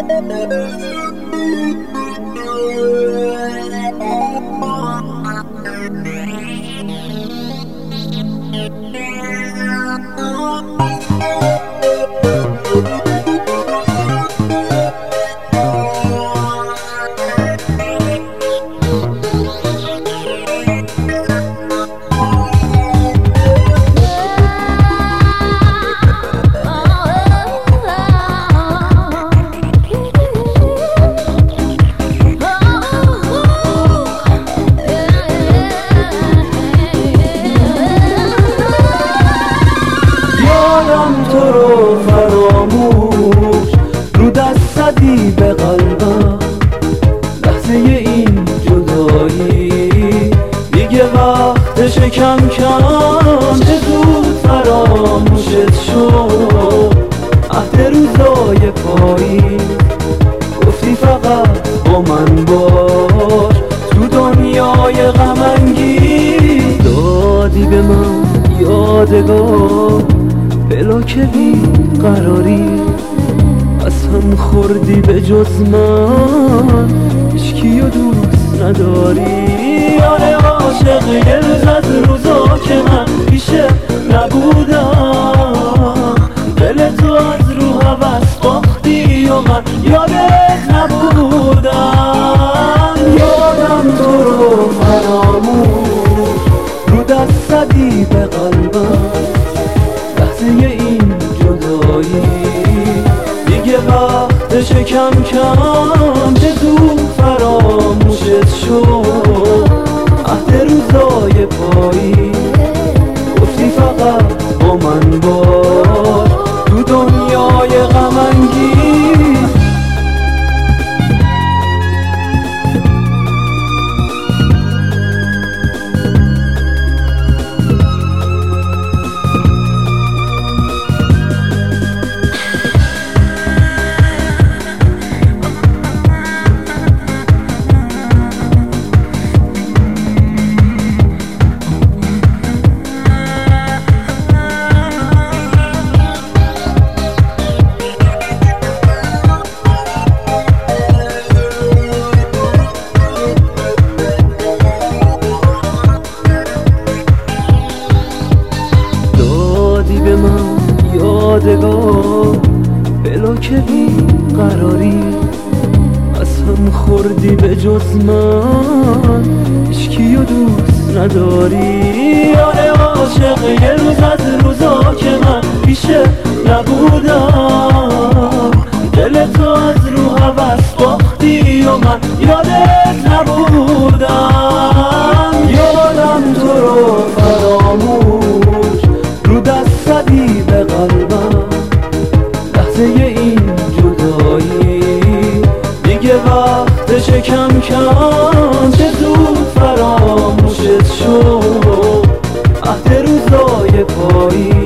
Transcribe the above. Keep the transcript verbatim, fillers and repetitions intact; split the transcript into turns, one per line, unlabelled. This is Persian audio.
تو رو فراموش رو دست زدی به قلبم، لحظه این جدایی دیگه وقتش کم کم چه زود فراموشت شد. عهد روزای پایی گفتی فقط با من باش تو دنیای غم انگیز، دادی به من یادگار پلاک بی قراری، از هم خوردی به جز من هیچکیو دوست نداری. آره عاشق یه روز از روزا که من پیشه نبودم، دل تو از رو هوس باختی و من یادت نبودم. یادم تو رو فراموش رو دست زدی به قلبم، این جدایی دیگه وقتش کم کم چه زود فراموشت شد. عهد روزای پایی گفتی فقط با من باش تو دنیای غم انگیز. به من یادگار پلاک بی قراری، از هم خوردی به جز من هیچکیو دوست نداری. آره عاشق یه روز از روزا که من پیشه نبودم، دل تو از رو هوس باختی و من یادت نبودم. یادم تو رو فراموش رو دست زدی به قلبم، لحظه این جدایی دیگه وقتش کم کم چه زود فراموشت شد. عهد روزای پایی